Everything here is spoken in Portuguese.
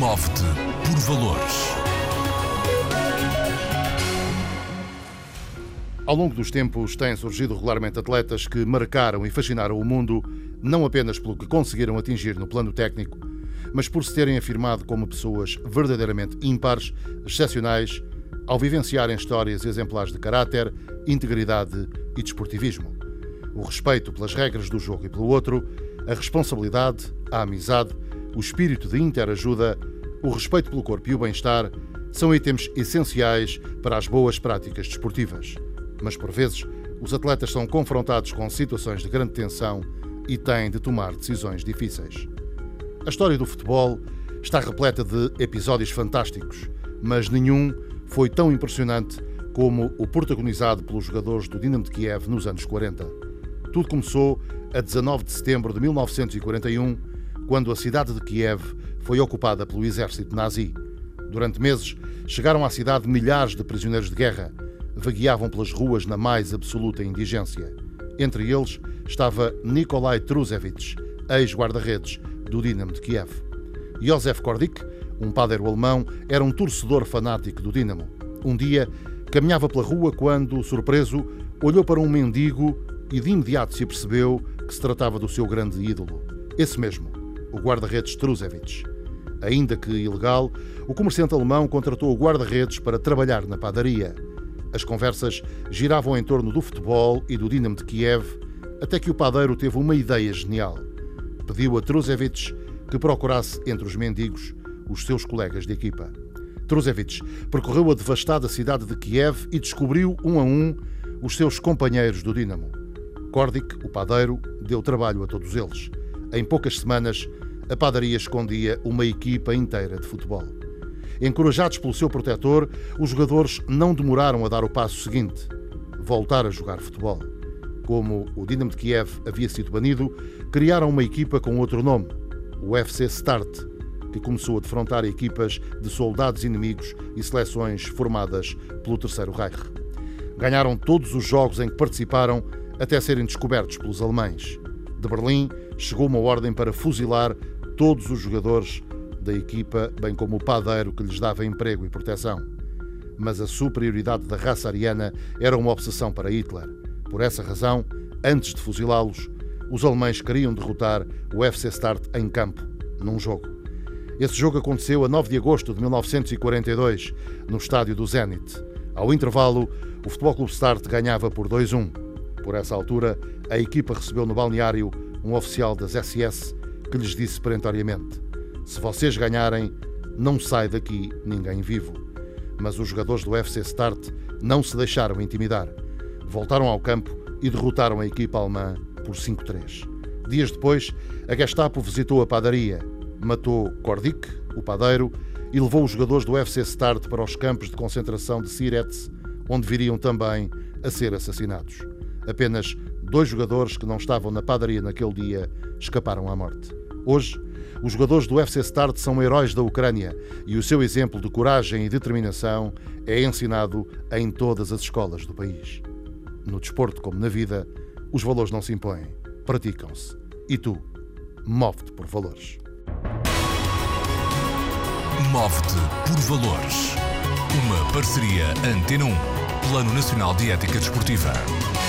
Move-te por valores. Ao longo dos tempos têm surgido regularmente atletas que marcaram e fascinaram o mundo, não apenas pelo que conseguiram atingir no plano técnico, mas por se terem afirmado como pessoas verdadeiramente ímpares, excepcionais, ao vivenciarem histórias exemplares de caráter, integridade e desportivismo. O respeito pelas regras do jogo e pelo outro, a responsabilidade, a amizade, o espírito de interajuda, o respeito pelo corpo e o bem-estar são itens essenciais para as boas práticas desportivas. Mas, por vezes, os atletas são confrontados com situações de grande tensão e têm de tomar decisões difíceis. A história do futebol está repleta de episódios fantásticos, mas nenhum foi tão impressionante como o protagonizado pelos jogadores do Dinamo de Kiev nos anos 40. Tudo começou a 19 de setembro de 1941, quando a cidade de Kiev foi ocupada pelo exército nazi. Durante meses, chegaram à cidade milhares de prisioneiros de guerra. Vagueavam pelas ruas na mais absoluta indigência. Entre eles estava Nikolai Trusevich, ex-guarda-redes do Dinamo de Kiev. Josef Kordik, um padeiro alemão, era um torcedor fanático do Dinamo. Um dia, caminhava pela rua quando, surpreso, olhou para um mendigo e de imediato se apercebeu que se tratava do seu grande ídolo. Esse mesmo, o guarda-redes Trusevich. Ainda que ilegal, o comerciante alemão contratou o guarda-redes para trabalhar na padaria. As conversas giravam em torno do futebol e do Dinamo de Kiev, até que o padeiro teve uma ideia genial. Pediu a Trusevich que procurasse entre os mendigos os seus colegas de equipa. Trusevich percorreu a devastada cidade de Kiev e descobriu, um a um, os seus companheiros do Dinamo. Kordik, o padeiro, deu trabalho a todos eles. Em poucas semanas, a padaria escondia uma equipa inteira de futebol. Encorajados pelo seu protetor, os jogadores não demoraram a dar o passo seguinte: voltar a jogar futebol. Como o Dinamo de Kiev havia sido banido, criaram uma equipa com outro nome, o FC Start, que começou a defrontar equipas de soldados inimigos e seleções formadas pelo Terceiro Reich. Ganharam todos os jogos em que participaram até serem descobertos pelos alemães. De Berlim chegou uma ordem para fuzilar todos os jogadores da equipa, bem como o padeiro que lhes dava emprego e proteção. Mas a superioridade da raça ariana era uma obsessão para Hitler. Por essa razão, antes de fuzilá-los, os alemães queriam derrotar o FC Start em campo, num jogo. Esse jogo aconteceu a 9 de agosto de 1942, no estádio do Zenit. Ao intervalo, o Futebol Clube Start ganhava por 2-1. Por essa altura, a equipa recebeu no balneário um oficial das SS que lhes disse perentoriamente: se vocês ganharem, não sai daqui ninguém vivo. Mas os jogadores do FC Start não se deixaram intimidar. Voltaram ao campo e derrotaram a equipa alemã por 5-3. Dias depois, a Gestapo visitou a padaria, matou Kordik, o padeiro, e levou os jogadores do FC Start para os campos de concentração de Sirets, onde viriam também a ser assassinados. Apenas 2 jogadores que não estavam na padaria naquele dia escaparam à morte. Hoje, os jogadores do FC Start são heróis da Ucrânia e o seu exemplo de coragem e determinação é ensinado em todas as escolas do país. No desporto, como na vida, os valores não se impõem, praticam-se. E tu, move-te por valores. Move-te por valores. Uma parceria Antena 1, Plano Nacional de Ética Desportiva.